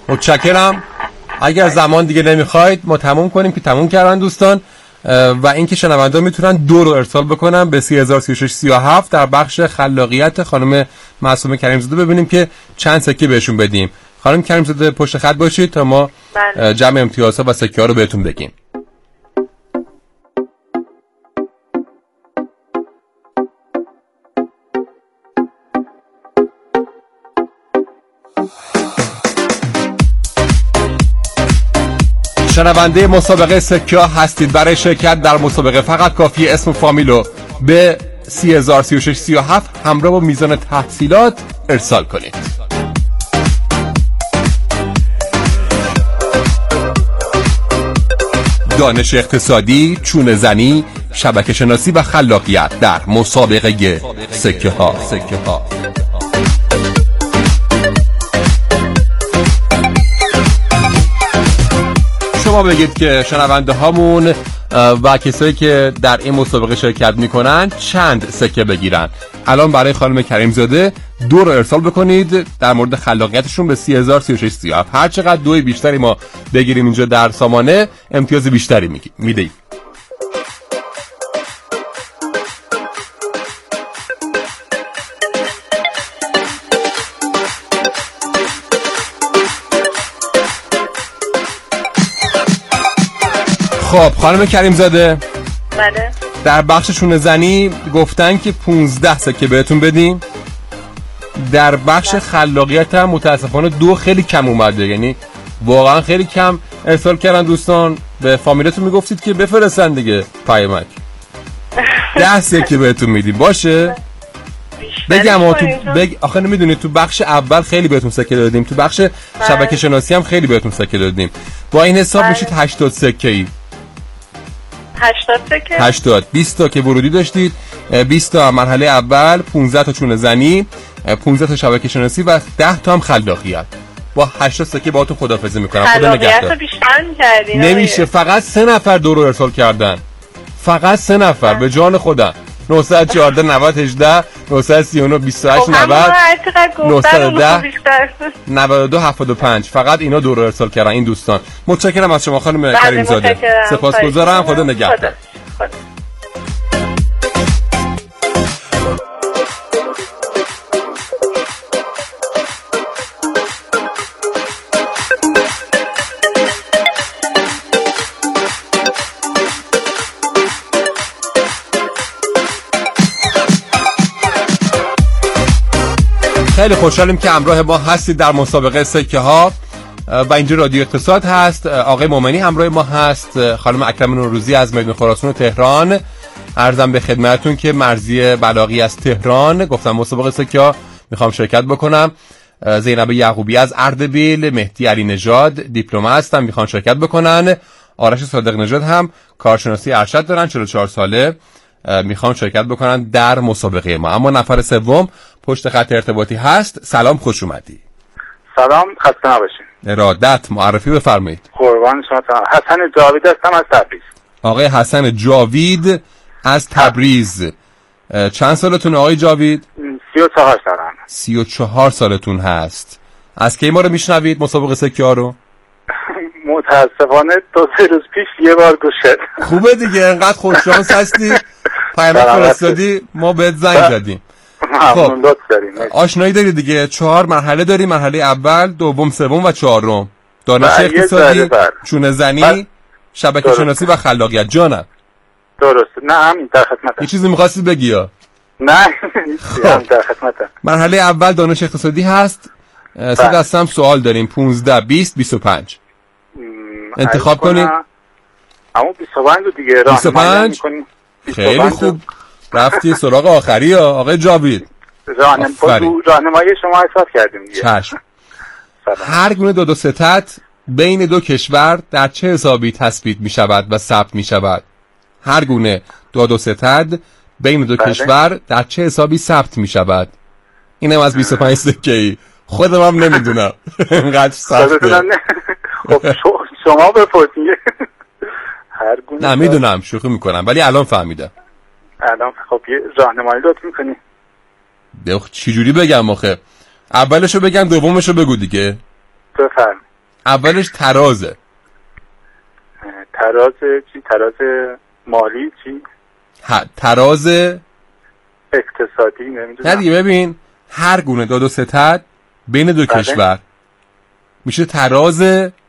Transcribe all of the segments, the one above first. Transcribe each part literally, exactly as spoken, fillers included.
متشکرم. اگر زمان دیگه نمیخواید ما تموم کنیم که تموم کردن دوستان، و اینکه شنوندا میتونن دو رو ارسال بکنن به سی هزار سی و شش سی و هفت در بخش خلاقیت خانم معصومه کریم‌زاده، ببینیم که چند سکه بهشون بدیم. خانم کریم‌زاده پشت خط باشید تا ما بله. جمع امتیازها و سکه ها رو بهتون بگیم. شنونده مسابقه سکه ها هستید. برای شرکت در مسابقه فقط کافیه اسم فامیلو به سی هزار سی و شش سی و هفت همراه با میزان تحصیلات ارسال کنید. دانش اقتصادی، چونه زنی، شبکه شناسی و خلاقیت در مسابقه سکه ها. سکه ها. شما بگید که شنونده هامون و کسایی که در این مسابقه شرکت میکنن چند سکه بگیرن. الان برای خانم کریم‌زاده دو رو ارسال بکنید در مورد خلاقیتشون به سی هزار سی و شش سی و هفت. هر چقدر دوی بیشتری ما بگیریم اینجا در سامانه امتیاز بیشتری میدهیم. خب خانم کریم‌زاده بله در بخش چونه زنی گفتن که پونزده سکه بهتون بدیم. در بخش خلاقیت هم متاسفانه دو خیلی کم اومده، یعنی واقعا خیلی کم ارسال کردن دوستان. به فامیلتون میگفتید که بفرستن دیگه پیامک. ده سکه بهتون میدیم باشه. بگم آ تو بگ... آخه نمیدونید تو بخش اول خیلی بهتون سکه دادیم، تو بخش شبکه شناسی هم خیلی بهتون سکه دادیم. با این حساب میشید هشتاد سکه ای. هشتاد سکه؟ هشتاد. بیست تا که ورودی داشتید، بیست تا مرحله اول، پانزده تا چونه زنی، پانزده تا شبکه شناسی و ده تا هم خلاقیت. با هشتاد سکه باهاتون خداحافظی میکنم. خدا نگهدار. خلاقیت بیشتر می‌کردین. نمیشه، فقط سه نفر دو رو ارسال کردن. فقط سه نفر به جان خودم. نه یک چهار نود هجده نه سه نه بیست و هشت نود نه یک ده نود و دو هفتاد و پنج. فقط اینا دو رو ارسال کردن این دوستان. متشکرم از شما خانم کریم‌زاده. سپاسگزارم. خدا نگهدار. خیلی خوشحالیم که همراه ما هستید در مسابقه سکه ها و اینجا رادیو اقتصاد هست. آقای مومنی همراه ما هست، خانم اکرم نوروزی از میدان خراسان و تهران. عرضم به خدمتتون که مرضی بلاغی از تهران گفتم مسابقه سکه ها میخوام شرکت بکنم. زینب یعقوبی از اردبیل، مهدی علی نژاد دیپلم هستن میخوان شرکت بکنن. آرش صادق نژاد هم کارشناسی ارشد دارن، چهل و چهار ساله، میخوان شرکت بکنن در مسابقه ما. اما نفر سوم پشت خط ارتباطی هست. سلام، خوش اومدی. سلام، خسته نباشین. ارادت، معرفی بفرمایید. قربان شما. حسن جاوید هستم از تبریز. آقای حسن جاوید از تبریز. چند سالتون آقای جاوید؟ سی و چهار سالم. سی و چهار سالتون هست. از کی ما رو میشنوید مسابقه سکه ها رو؟ متاسفانه دو سه روز پیش یه بار گوش شد. خوبه دیگه، انقدر خوششانس هستی پیامک فرستادی ما بهت زنگ زدیم. خب آشنایی داری دیگه، چهار مرحله داری، مرحله اول، دوم، سوم و چهارم. دانش اقتصادی، چونه زنی، شبکه شناسی و خلاقیت. جانم درست؟ نه همین در خدمتم. یه چیزی می‌خواستی بگی یا؟ نه هم در خدمتم. مرحله اول دانش اقتصادی هست. سه دسته هم سوال داریم، پانزده، بیست، بیست و پنج. انتخاب کنید. اما بیست و پنج دیگه بیست و پنج خیلی خوب رفتی سراغ آخری ها آقای جاوید. راهنمایی شما حساب کردیم دیگه. چشم. هر گونه داد و ستد بین دو کشور در چه حسابی تثبیت می شود و ثبت می شود؟ هر گونه داد و ستد بین دو بله. کشور در چه حسابی ثبت می شود؟ اینم از بیست و پنج سکه‌ای. خودم هم نمیدونم اینقدر سخته. خب شما بپرسید. هر گونه نه میدونم، شوخی میکنم ولی الان فهمیدم. الان خب یه راهنمایی لطف میکنی؟ چی جوری بگم آخه؟ اولشو بگم دومشو بگو دیگه. بفرمایید. اولش ترازه. تراز چی؟ تراز مالی چی؟ ها تراز اقتصادی نمیدونم. نه دیگه ببین هر گونه داد و ستد بین دو بله. کشور میشه تراز.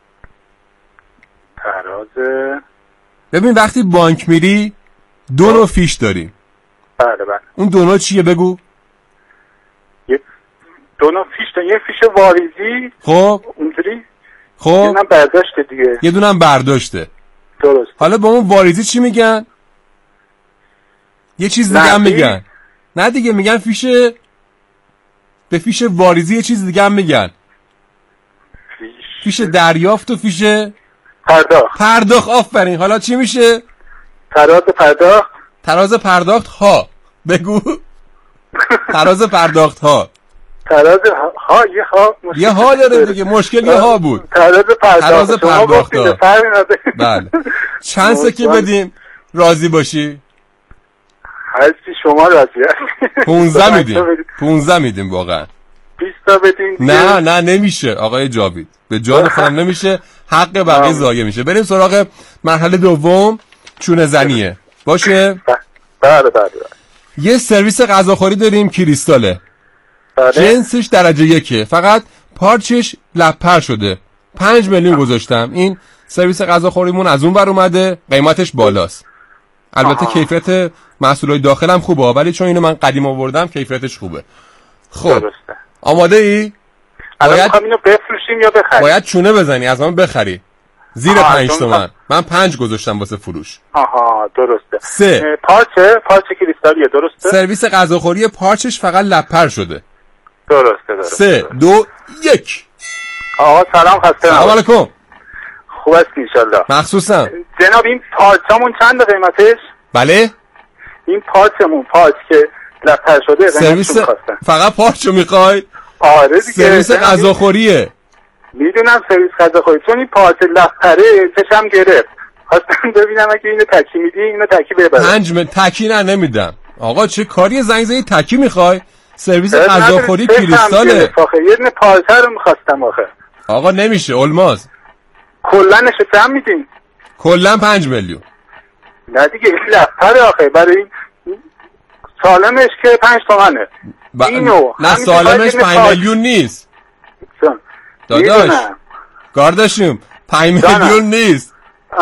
تراز ببین وقتی بانک میری دو نوع فیش داریم. بله بله. اون دو نوع چیه بگو؟ یه دو نوع فیش داریم. یه فیش واریزی خب اونجوری، خب یه دونم برداشته دیگه. یه دونم برداشته. درست. حالا با اون واریزی چی میگن؟ یه چیز دیگه هم نقدی؟ میگن. نه دیگه میگن فیش، به فیش واریزی یه چیز دیگه هم میگن. فیش فیش دریافت و فیش پرداخت. پرداخت. آفرین. حالا چی میشه؟ تراز پرداخت. تراز پرداخت ها. بگو. تراز پرداخت ها. تراز ها, ها یه ها مشکل یه ها داره دیگه، مشکل یه ها بود. تراز پرداخت. تراز شما پرداخت گفتید ها. فرقی نداره. بله. چند سکه بدیم راضی باشی؟ هرچی شما راضی هست. پونزده میدیم. پونزده میدیم واقعا. بیست تا بدین دیگه. نه نه نمیشه آقای جاوید، به جان خودم نمیشه، حق بقیه ضایع میشه. بریم سراغ مرحله دوم، چونه زنیه. باشه؟ بله بله بله. یه سرویس غذاخوری داریم کریستاله. بله. جنسش درجه یکه، فقط پارچش لپر شده. پنج میلیون گذاشتم. این سرویس غذاخوریمون از اون بر اومده، قیمتش بالاست. البته آها. کیفیت محصولات داخل هم خوبه، ولی چون اینو من قدیم آوردم کیفیتش خوبه. خب درسته. آماده ای؟ الان باید میخوام اینو بفروشیم یا بخریم؟ باید چونه بزنی از من بخری. زیر آها، پنج چون تومن. من پنج گذاشتم واسه فروش. آها درسته. سه. اه، پارچه پارچه کریستالیه. درسته. سرویس غذاخوری پارچش فقط لپر شده. درسته درسته. سه دو یک. آقا سلام، خسته سلام نباشید. علیکم. خوب است انشالله. مخصوصم. جناب این پارچمون چند قیمتش؟ بله. این پارچمون پارچ که لپر شده سرویس خواستن. فقط پارچو میخوای؟ آره دیگه. سرویس غذاخوریه. میدونم سرویس غذاخوری، چون این پارچ لپره چشم گرفت. خواستم ببینم اگه اینو تکی میدی اینو تکی ببرم. پنج من تکی نه نمیدم. آقا چه کاری زنگ زدی تکی میخوای؟ سرویس اه، غذاخوری نداره، کریستاله. چشم گرفت آخه. یه دونه پارچه رو میخواستم آخه. آقا نمیشه الماس. کلنش چند میدین؟ کلا پنج میلیون. نه دیگه این لپره آخه. برای این سالمش که پنج تومنه. ب... اینو نه همین سالمش که پنج پارچ- میلیون نیست چون؟ داداش. میدونم. کارداشیم پنج جانم. میلیون نیست.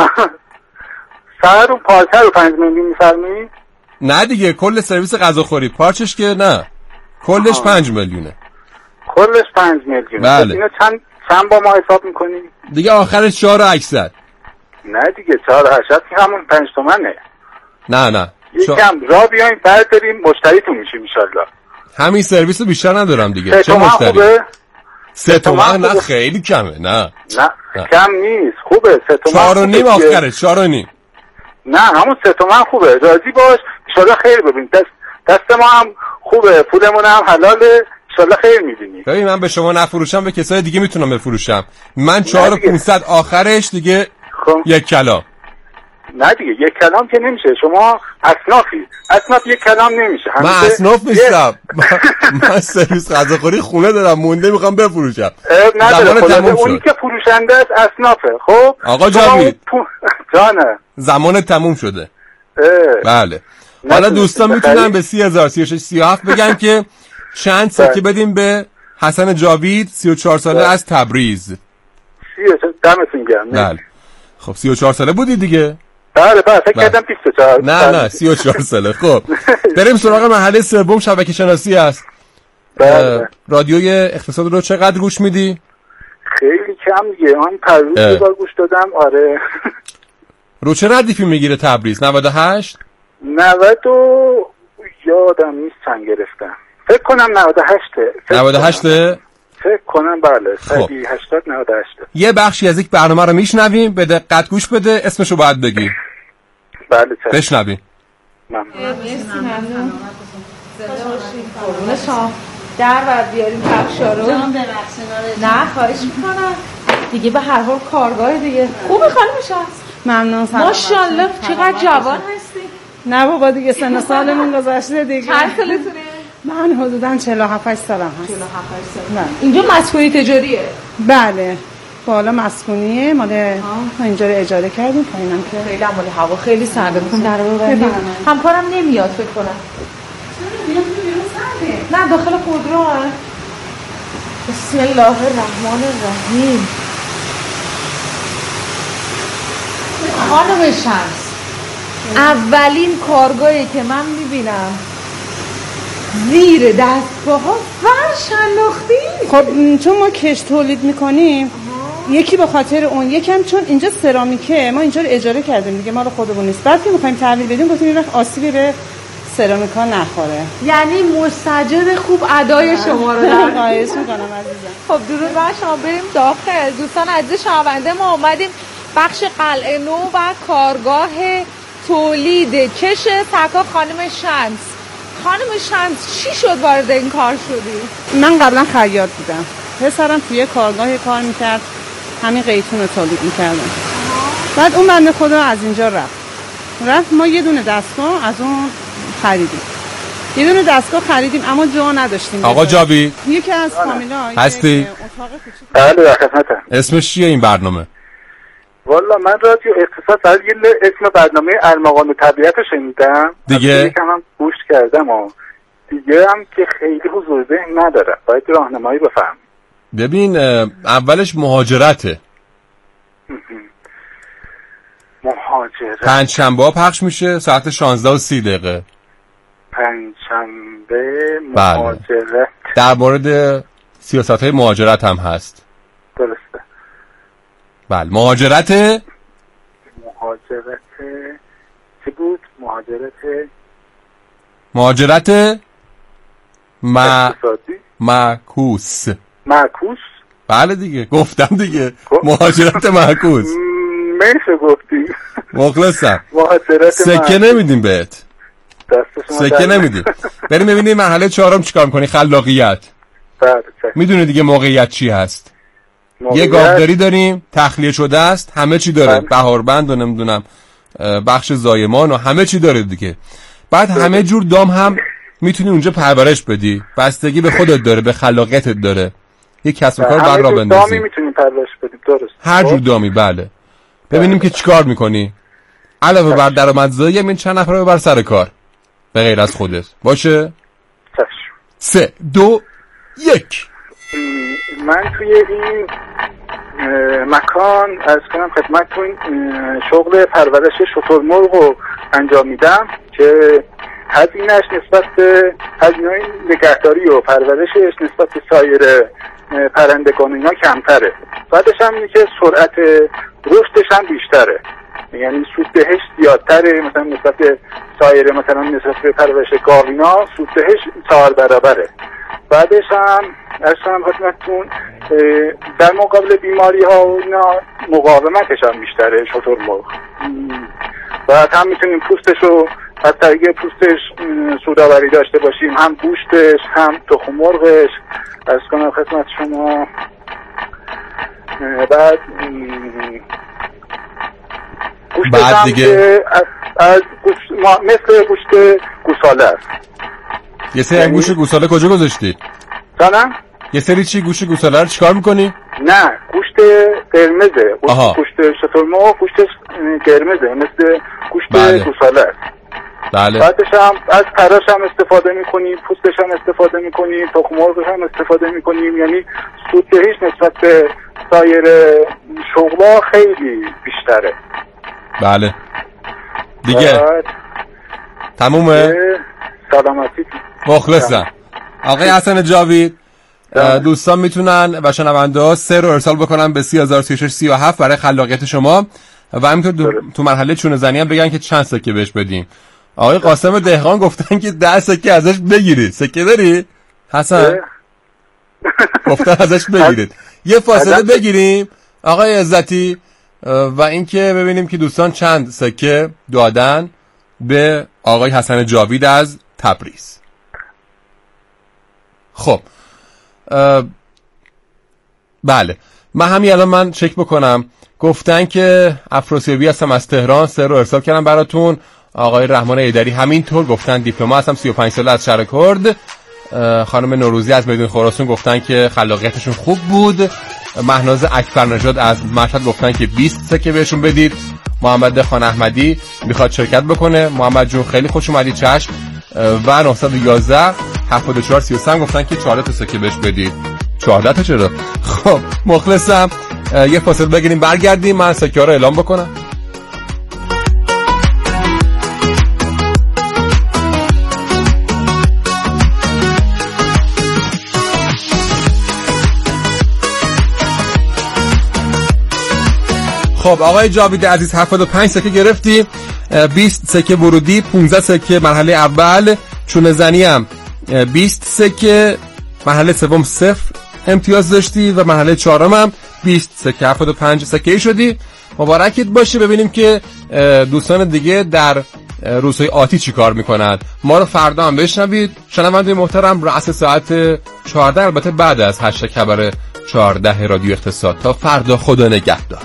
فقط اون پارچه رو پنج میلیون میفرمی؟ نه دیگه کل سرویس غذاخوری پارچش که نه، کلش پنج میلیونه. کلش پنج میلیون. بله. اینو چند چند با ما حساب میکنی؟ دیگه آخرش چهار و هشتصد. نه دیگه چهار و هشتصد که همون پنج تومنه. نه نه چا... یکم را بیایم برداریم مشتریتون میشیم انشالله. همین سرویس رو بیشتر ندارم دیگه. سه چه تومن مشتری؟ خوبه؟ سه تومن تومن نه خوبه. خیلی کمه. نه نه, نه. کم نیست. خوبه سه تومن. چهار و خوبه نیم دیگه. آخرش چهار و نیم. نه همون سه تومن خوبه. راضی باش انشالله خیر ببین. دست دست ما هم خوبه، پولمون هم حلاله، انشالله خیر میبینی. ببین من به شما نفروشم به کسای دیگه میتونم بفروشم. من چهار و دیگه. پونصد آخرش دیگه خب یک کلام. نه دیگه یک کلام که نمیشه. شما اصنافی. اصناف یک کلام نمیشه. من همیشه اصناف یه- نیستم. من سرویس غذاخوری خونه دارم مونده میخوام بفروشم. اه، نداره. زمان خلاصه تموم اونی شد. که فروشنده است اصنافه. خب آقا شما جاوید. اون پو- جانه. زمان تموم شده. اه. بله. نه حالا تو دوستان بخری؟ میتونن به سی هزار سی و شش سی و هفت بگن که چند سکه بله. بدیم به حسن جاوید سی و چهار ساله بله. از تبریز. چیه؟ دمتون گرم. بله. خب سی و چهار ساله بودی دیگه؟ بله بله فکر بله. کردم بیست و چهار. نه نه سی و چهار ساله. خب بریم سراغ مرحله سوم، شبکه شناسی است. بله. رادیوی اقتصاد رو چقدر گوش میدی؟ خیلی کم دیگه. من پرویز اه. یه بار گوش دادم. آره. رو چه ردیفی میگیره تبریز؟ نود و هشت؟ نود و یادم نیست چند گرفتم. فکر کنم نود و هشت. نود و هشت؟ فکر کنم بله. خب. صدی هشتاد نود و هشت. یه بخشی از یک برنامه رو میشنویم، به دقت گوش بده، اسمشو باید بگی. بله چشم. بشنویم. ممنون. ممنون. قربون شما. در بعد بیاریم کفشا رو. نه خواهش میکنم دیگه، به هر حال کارگاه دیگه. خوبه خانم شمس؟ ممنون. سلام. ماشاءالله چقدر جوان هستی. نه بابا دیگه سن سالمون گذشته دیگه. چند سالتونه؟ من حدوداً چهل و هفت سالم هست. چهل و هفت سال. نه. اینجا مسکوی تجاریه. بله. بالا مسکونیه مال اینجا رو اجاره کردیم پایینم که خیلی مال هوا خیلی سرده بکنم در رو ببندیم همکارم نمیاد فکر کنم نه داخل خودرو هست. بسم الله الرحمن الرحیم. خانم شمس اولین کارگاهی که من میبینم زیر دستگاه ها فرش انداختی؟ خب چون ما کش تولید میکنیم یکی به خاطر اون یکم چون اینجا سرامیکه ما اینجا رو اجاره کردیم دیگه مال خودمون نیست. بعد که میخوایم تحویل بدیم گفتیم این وقت آسیبی به سرامیکا نخوره. یعنی مستاجر خوب ادای شما رو در خواهش میکنم عزیزم. خب درود بر شما. بریم داخل. دوستان عزیز شنونده ما اومدیم بخش قلعه نو و کارگاه تولید کش سکا خانم شمس. خانم شمس چی شد وارد این کار شدی؟ من قبلا خیاط بودم. پسرم توی کارگاه کار میکرد همین قیتون رو تولید میکردم. بعد اون بنده خدا از اینجا رفت. رفت ما یه دونه دستگاه از اون خریدیم. یه دونه دستگاه خریدیم اما جا نداشتیم. آقا جاوید یکی از فامیلا هستی؟ بله خدمتم. اسمش چیه این برنامه؟ والا من رادیو اقتصاد فقط یه اسم برنامه ارمغان و طبیعت رو شنیدم دیگه یکم هم گوش کردم و دیگه هم که خیلی حضور ذهن نداره. باید راهنمایی بفهم. ببین اولش مهاجرته. مهاجرت پنجشنبه ها پخش میشه ساعت شانزده و سی دقیقه. پنجشنبه مهاجرت. بله. در مورد سیاست های مهاجرت هم هست. درسته. بله مهاجرت مهاجرت چی بود؟ مهاجرت مهاجرت م... اقتصادی معکوس معکوس. بله دیگه گفتم دیگه مهاجرت معکوس. میشه گفتی. مخلصم. مهاجرت سکه نمیدیم بهت. سکه نمیدیم. بریم ببینیم مرحله چهارم چیکار می‌کنی. خلاقیت. بله. میدونی دیگه موقعیت چی هست؟ موقعیت. یه گاوداری داریم تخلیه شده است همه چی داره. بهاربند و نمیدونم بخش زایمان و همه چی داره دیگه. بعد همه جور دام هم میتونی اونجا پرورش بدی. بستگی به خودت داره به خلاقیتت داره. یه کسب و کار بر راه بندازی. دامی میتونی پرورش بدی. درست. هر جور دامی. بله. ببینیم که چیکار میکنی. علاوه بر درآمدزایی این چند نفر رو ببر سر کار به غیر از خودت باشه. چشم. سه دو یک. من توی این مکان از کنم خدمتتون شغل پرورش شترمرغ رو انجام میدم که هزینه‌اش نسبت به هزینه‌های نگهداری و پرورشش نسبت به سایر پرندگان اینا کمتره. بعدش هم اینه که سرعت رشدش هم بیشتره. یعنی سود بهش زیادتره. مثلا نسبت به سایر مثلا نسبت به پرورش گاوینا سود بهش چهار برابره. بعدش هم ارسام خدمتتون در مقابل بیماری ها و اینا مقاومتش هم بیشتره شترمرغ. بعد هم میتونیم پوستش رو از طریق پوستش سودآوری داشته باشیم. هم گوشتش هم تخم مرغش. از کنم خدمت شما بعد گوشتش بعد هم دیگه از, از گوشت مثل گوشت گوساله است. یه سری گوشت گوساله کجا گذاشتی؟ جانم؟ یه سری چی گوشت گوساله رو چیکار میکنی؟ نه گوشت قرمزه. آها. گوشت شترمرغ گوشتش قرمزه مثل گوشت بله. گوساله است. بله. بعدش هم از پراش هم استفاده میکنیم. پوستش هم استفاده میکنیم. تخم مرغش هم استفاده میکنیم. یعنی سود بهش نسبت به سایر شغلا خیلی بیشتره. بله دیگه تمومه. سلامتی. مخلصم. آقای حسن جاوید دوستان میتونن و شنونده ها سه رو ارسال بکنن به سی هزار و سی و شش سی و هفت برای خلاقیت شما و همینطور تو مرحله چونه زنی هم بگن که چند سکه بهش بدیم. آقای قاسم دهقان گفتن که ده سکه ازش بگیرید. سکه داری؟ حسن گفتن ازش بگیرید. یه فاصله بگیریم آقای عزتی و اینکه ببینیم که دوستان چند سکه دادن به آقای حسن جاوید از تبریز. خب بله من همین الان من چک بکنم. گفتن که افراسیابی هستم از تهران سه رو ارسال کردم براتون. آقای رحمان ایدری همینطور گفتن دیپلمات هستم سی و پنج ساله از شهر کرد. خانم نوروزی از میدون خراسان گفتن که خلاقیتشون خوب بود. مهناز اکبرنژاد از مشهد گفتن که بیست سکه بهشون بدید. محمد خان احمدی میخواد شرکت بکنه. محمد جون خیلی خوش اومدی، چشم. و نهصد و یازده هفتاد و چهار سی و سه گفتن که چهارده تا سکه بهش بدید. چهارده تا چرا؟ خب مخلصم. یه فاصله بگیریم برگردیم، من سکه ها رو اعلام بکنم. خب آقای جاوید عزیز هفتاد و پنج سکه گرفتی، بیست سکه ورودی، پانزده سکه مرحله اول، چونه زنی هم بیست سکه، مرحله سوم صفر امتیاز داشتی و مرحله چهارم هم بیست سکه، هفتاد و پنج سکه ای شدی. مبارکت باشه. ببینیم که دوستان دیگه در روزهای آتی چی کار میکنند. ما رو فردا هم بشنوید. شنونده محترم، رأس ساعت چهارده، البته بعد از هشت خبر چهارده رادیو اقتصاد. تا فردا، خدا نگهدار.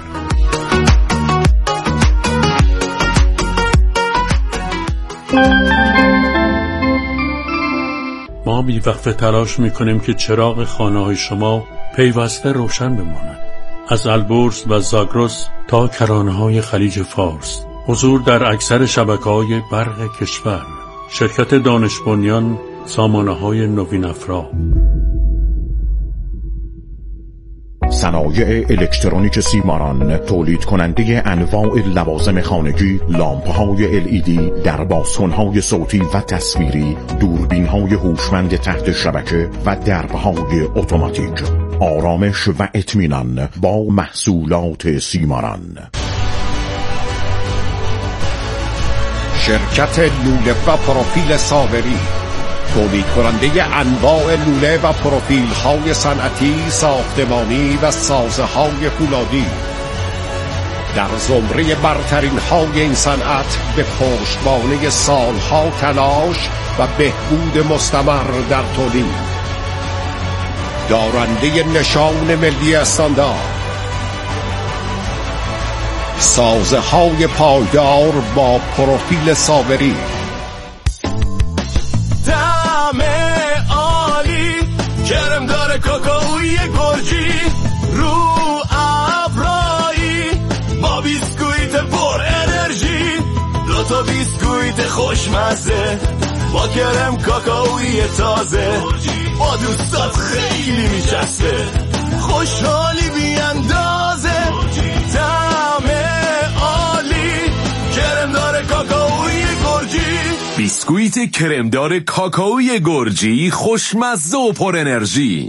ما بی‌وقفه تلاش میکنیم که چراغ خانه‌های شما پیوسته روشن بماند. از البرز و زاگرس تا کرانه‌های خلیج فارس، حضور در اکثر شبکه‌های برق کشور، شرکت دانش بنیان، سامانه‌های نوین افرا، صنایع الکترونیک سیماران، تولید کننده انواع لوازم خانگی، لامپ‌های ال ای دی، دربازکن‌های صوتی و تصویری، دوربین‌های هوشمند تحت شبکه و درب‌های اتوماتیک. آرامش و اطمینان با محصولات سیماران. شرکت لوله و پروفیل صابری، تولید کننده انواع لوله و پروفیل های صنعتی، ساختمانی و سازه های فولادی، در زمره برترین های این صنعت به پشتوانه سالها تلاش و بهبود مستمر در تولید، دارنده نشان ملی استاندارد، سازه های پایدار با پروفیل صابری. کرم داره کاکائوی گرجی رو ابرایی با بیسکویت پر انرژی، دو تا بیسکویت خوشمزه با کرم کاکائوی تازه، با دوستات خیلی میچسبه، خوشحالی بیاندازه، طعم عالی، کرم داره کاکائوی گرجی. بیسکویت کرمدار کاکائوی گرجی، خوشمزه و پر انرژی.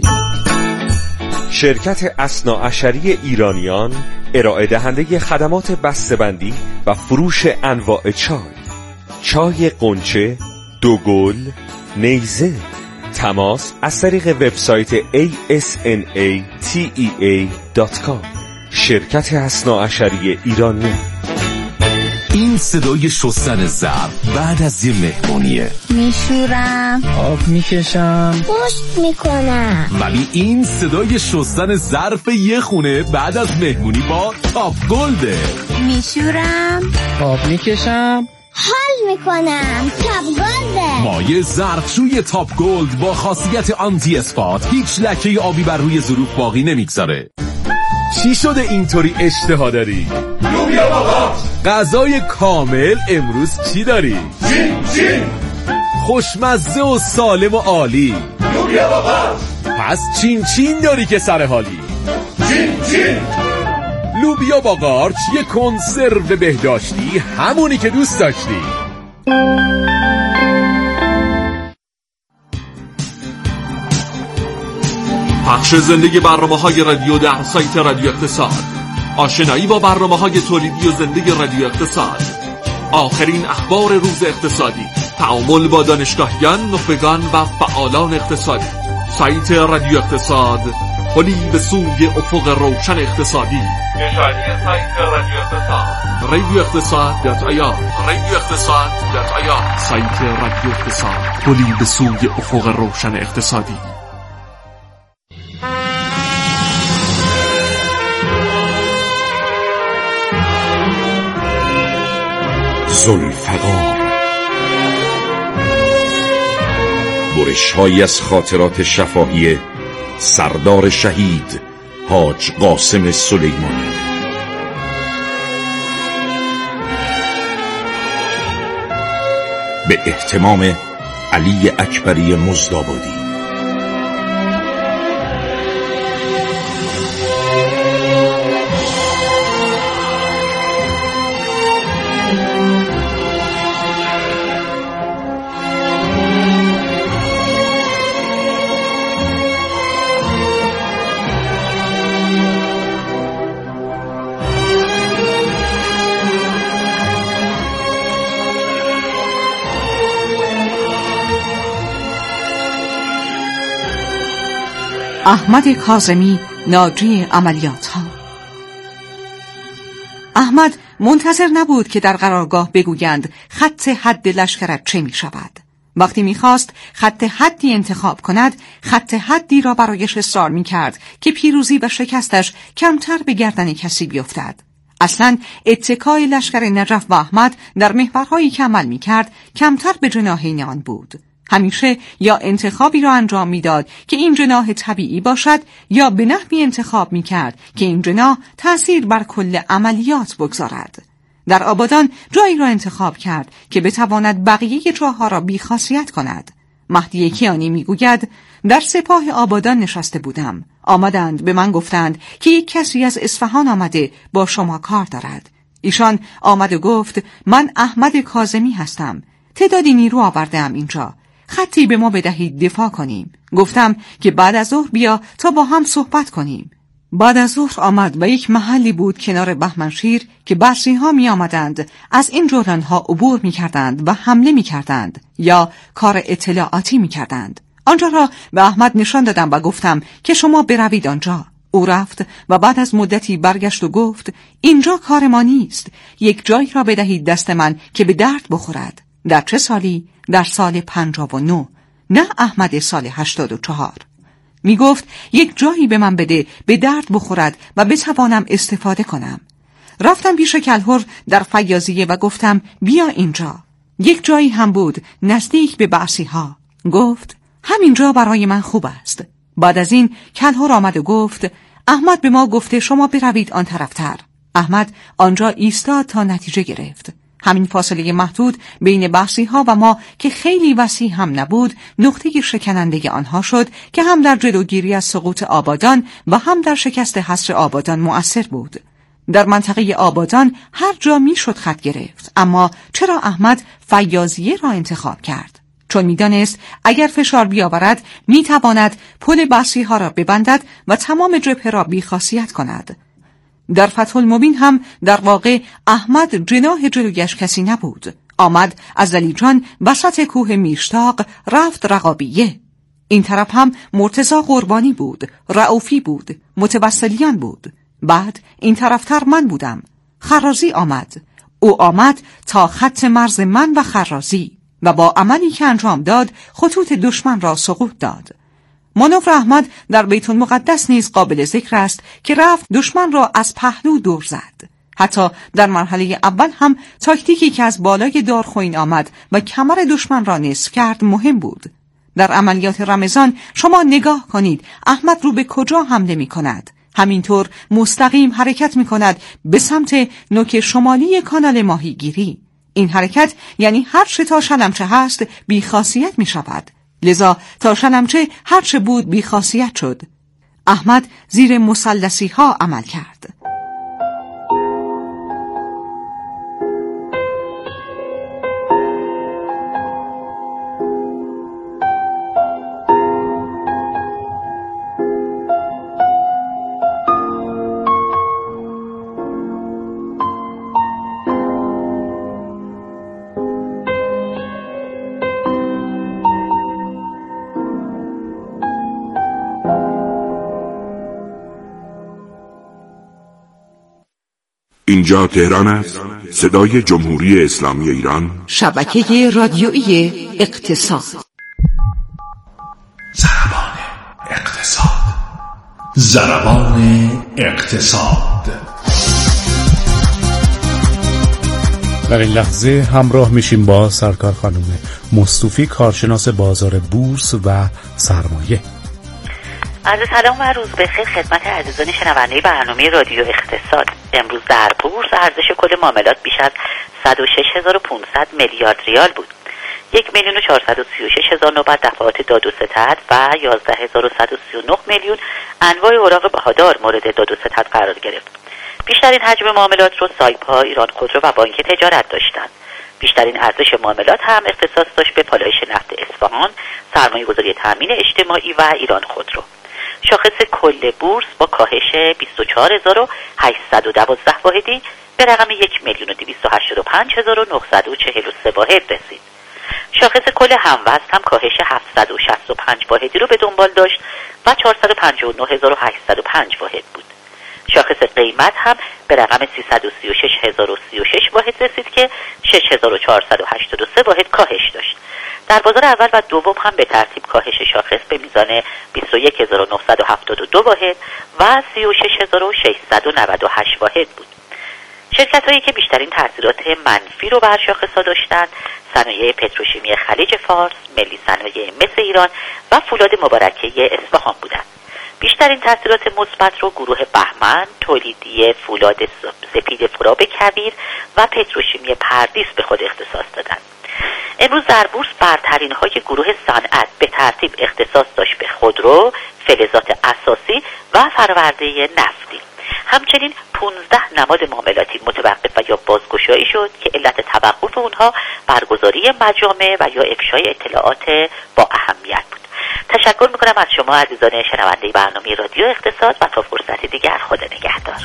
شرکت اثناعشری ایرانیان، ارائه دهنده خدمات بسته‌بندی و فروش انواع چای، چای قنچه، دوگل، نیزه. تماس از طریق وبسایت ای اس ان ای تی ای ای دات کام. شرکت اثناعشری ایرانیان. این صدای شستن ظرف بعد از یه مهمونیه. میشورم، آب میکشم، پشت میکنم. ولی این صدای شستن ظرف یه خونه بعد از مهمونی با تاپ گلده. میشورم، آب میکشم، حال میکنم. تاپ گلده. مایع ظرفشوی تاپ گلد با خاصیت آنتی اسپات هیچ لکه آبی بر روی ظروف باقی نمیگذاره. چی شده اینطوری اشتها داری؟ لوبیا بابا. غذای کامل امروز چی داری؟ چین چین. خوشمزه و سالم و عالی. لوبیا بابا. پس چین چین داری که سر حالی. چین چین. لوبیا با قارچ، یه کنسرو بهداشتی، همونی که دوست داشتی. پخش زندگی برنامه‌های رادیو در سایت رادیو اقتصاد، آشنایی با برنامه‌های تولیدی و زندگی رادیو اقتصاد، آخرین اخبار روز اقتصادی، تعامل با دانشگاهیان، نخبگان و فعالان اقتصادی. سایت رادیو اقتصاد، پلی به سوی افق روشن اقتصادی. نشانی سایت رادیو اقتصاد، رادیو اقتصاد دات آی آر، رادیو اقتصاد دات آی آر. سایت رادیو اقتصاد، پلی به سوی افق روشن اقتصادی. ذوالفقار برش‌هایی از خاطرات شفاهی سردار شهید حاج قاسم سلیمانی. به اهتمام علی اکبری مزدابادی. احمد کاظمی ناجی عملیات ها. احمد منتظر نبود که در قرارگاه بگویند خط حد لشکرت چه می شود. وقتی می خواست خط حدی انتخاب کند، خط حدی را برایش اصرار می کرد که پیروزی و شکستش کمتر به گردن کسی بیفتد. اصلا اتکای لشکر نجف و احمد در محورهایی که عمل می کرد کمتر به جناحین آن بود. همیشه یا انتخابی را انجام میداد که این جناح طبیعی باشد یا به نحوی انتخاب میکرد که این جناح تأثیر بر کل عملیات بگذارد. در آبادان جایی را انتخاب کرد که بتواند بقیه جاها را بیخاصیت کند. مهدی کیانی میگوید در سپاه آبادان نشسته بودم. آمدند به من گفتند که یک کسی از اصفهان آمده با شما کار دارد. ایشان آمد و گفت من احمد کاظمی هستم. تعدادی نیرو آوردم اینجا. خطی به ما بدهید دفاع کنیم. گفتم که بعد از ظهر بیا تا با هم صحبت کنیم. بعد از ظهر آمد و یک محلی بود کنار بهمنشیر که بصری ها می آمدند از این جولان ها عبور می کردند و حمله می کردند یا کار اطلاعاتی می کردند. آنجا را به احمد نشان دادم و گفتم که شما بروید آنجا. او رفت و بعد از مدتی برگشت و گفت اینجا کار ما نیست. یک جایی را بدهید دست من که به درد بخورد. در چه سالی؟ در سال پنجاه و نه، نه احمد سال هشتاد و چهار. می گفت یک جایی به من بده به درد بخورد و بتوانم استفاده کنم. رفتم پیش کلهر در فیاضیه و گفتم بیا اینجا. یک جایی هم بود نزدیک به بعثی ها. گفت همینجا برای من خوب است. بعد از این کلهر آمد و گفت احمد به ما گفته شما بروید آن طرفتر. احمد آنجا ایستاد تا نتیجه گرفت. همین فاصله محدود بین بحثی ها و ما که خیلی وسیع هم نبود نقطه شکننده آنها شد که هم در جلوگیری از سقوط آبادان و هم در شکست حصر آبادان مؤثر بود. در منطقه آبادان هر جا می شد خط گرفت، اما چرا احمد فیاضیه را انتخاب کرد؟ چون می دانست اگر فشار بیاورد می تواند پل بحثی ها را ببندد و تمام جبهه را بیخاصیت کند. در فتح المبین هم در واقع احمد جناح جلویش کسی نبود. آمد از زلیجان وسط کوه میشتاق رفت رقابیه. این طرف هم مرتضی قربانی بود، رعوفی بود، متوسلیان بود. بعد این طرفتر من بودم. خرازی آمد. او آمد تا خط مرز من و خرازی و با عملی که انجام داد خطوط دشمن را سقوط داد. مانور احمد در بیت المقدس نیز قابل ذکر است که رفت دشمن را از پهلو دور زد. حتی در مرحله اول هم تاکتیکی که از بالای دارخوین آمد و کمر دشمن را نصف کرد مهم بود. در عملیات رمضان شما نگاه کنید احمد رو به کجا حمله می کند. همینطور مستقیم حرکت می کند به سمت نوک شمالی کانال ماهیگیری. این حرکت یعنی هر چه تا شلمچه هست بیخاصیت می شود. لذا تا شلمچه هر چه بود بیخاصیت شد. احمد زیر مثلثی ها عمل کرد. اینجا تهران است، صدای جمهوری اسلامی ایران، شبکه رادیویی اقتصاد. ضربان اقتصاد، ضربان اقتصاد. در این لحظه همراه میشیم با سرکار خانم مصطفی، کارشناس بازار بورس و سرمایه. عرض سلام و روز بخیر خدمت عزیزان شنونده برنامه رادیو اقتصاد. امروز در بورس ارزش کل معاملات بیش از صد و شش هزار و پانصد میلیارد ریال بود. یک میلیون و چهارصد و سی و شش هزار نوبت دفعات داد و ستد و یازده هزار و صد و سی و نه میلیون انواع اوراق بهادار مورد داد و ستد قرار گرفت. بیشترین حجم معاملات رو سایپا، ایران خودرو و بانک تجارت داشتند. بیشترین ارزش معاملات هم اختصاص داشت به پالایش نفت اصفهان، سرمایه‌گذاری تامین اجتماعی و ایران خودرو. شاخص کل بورس با کاهش بیست و چهار هزار و هشتصد و دوازده واحدی به رقم یک میلیون و دویست و هشتاد و پنج هزار و نهصد و چهل و سه واحد رسید. شاخص کل هموزن هم کاهش هفتصد و شصت و پنج واحدی رو به دنبال داشت و چهارصد و پنجاه و نه هزار و هشتصد و پنج واحد بود. شاخص قیمت هم به رقم سیصد و سی و شش هزار و سی و شش واحد رسید که شش هزار و چهارصد و هشتاد و سه واحد کاهش داشت. در بازار اول و دوم هم به ترتیب کاهش شاخص به میزان بیست و یک هزار و نهصد و هفتاد و دو واحد و سی و شش هزار و ششصد و نود و هشت واحد بود. شرکت هایی که بیشترین تاثیرات منفی رو بر شاخص ها داشتند صنایع پتروشیمی خلیج فارس، ملی صنایع مس ایران و فولاد مبارکه اصفهان بودند. بیشترین تاثیرات مثبت رو گروه بهمن، تولیدی فولاد سپید فراب کویر و پتروشیمی پردیس به خود اختصاص دادند. امروز در بورس برترین های گروه صنعت به ترتیب اختصاص داشت به خودرو، فلزات اساسی و فرآورده نفتی. همچنین پانزده نماد معاملاتی متوقف و یا بازگشایی شد که علت توقف اونها برگزاری مجامع و یا افشای اطلاعات با اهمیت بود. تشکر میکنم از شما عزیزان شنونده برنامه رادیو اقتصاد و تا فرصت دیگر خدا نگهدار.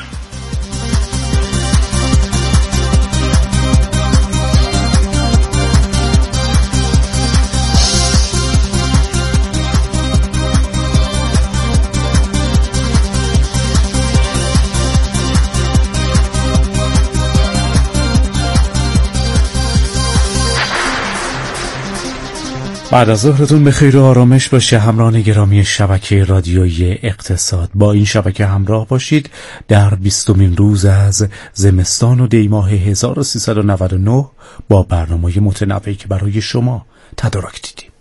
بعد از ظهرتون به خیر و آرامش باشه. همراهان گرامی شبکه رادیویی اقتصاد، با این شبکه همراه باشید در بیستمین روز از زمستان و دیماه هزار و سیصد و نود و نه با برنامه متنوعی که برای شما تدارک دیدیم.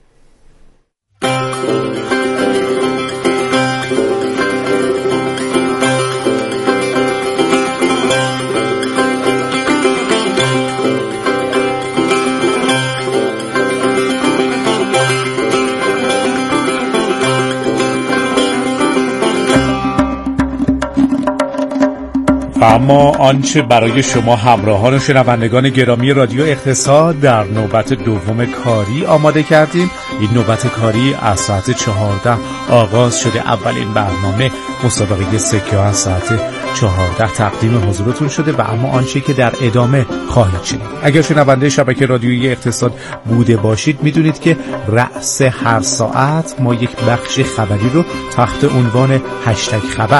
اما آنچه برای شما همراهان و شنوندگان گرامی رادیو اقتصاد در نوبت دوم کاری آماده کردیم، این نوبت کاری از ساعت چهارده آغاز شده. اولین برنامه مسابقه سکه از ساعت چهارده تقدیم حضورتون شده و اما آنچه که در ادامه خواهید شنید. اگر شنونده شبکه رادیویی اقتصاد بوده باشید میدونید که رأس هر ساعت ما یک بخش خبری رو تحت عنوان هشتگ خبر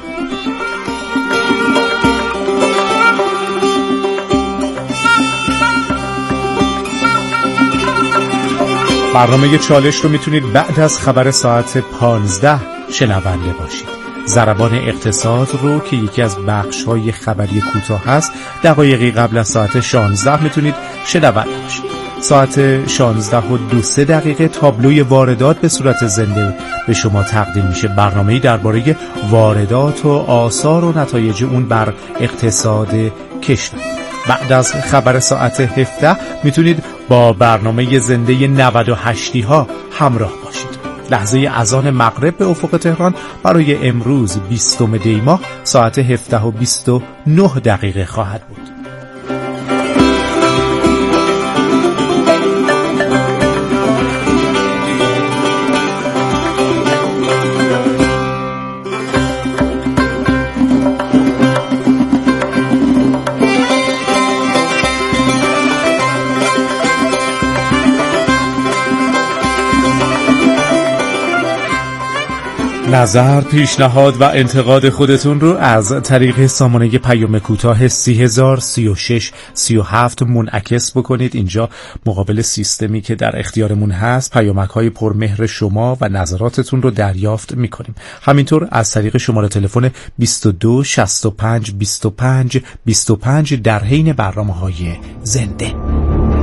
برنامه چالش رو میتونید بعد از خبر ساعت پانزده شنونده باشید. ضربان اقتصاد رو که یکی از بخش‌های خبری کوتاه هست دقایقی قبل از ساعت شانزده میتونید شنونده باشید. ساعت شانزده و دو سه دقیقه تابلوی واردات به صورت زنده به شما تقدیم میشه. برنامه‌ای درباره واردات و آثار و نتایج اون بر اقتصاد کشور. بعد از خبر ساعت هفده میتونید با برنامه زنده نود و هشتی ها همراه باشید. لحظه اذان مغرب به افق تهران برای امروز بیستم دی ماه ساعت هفده و بیست و نه دقیقه خواهد بود. نظر، پیشنهاد و انتقاد خودتون رو از طریق سامانه پیام کوتاه سی هزار سی و شش سی و هفت منعکس بکنید. اینجا مقابل سیستمی که در اختیارمون هست پیامک‌های پرمهر شما و نظراتتون رو دریافت می‌کنیم. همینطور از طریق شماره تلفن بیست و دو شصت و پنج بیست و پنج بیست و پنج در حین برنامه‌های زنده.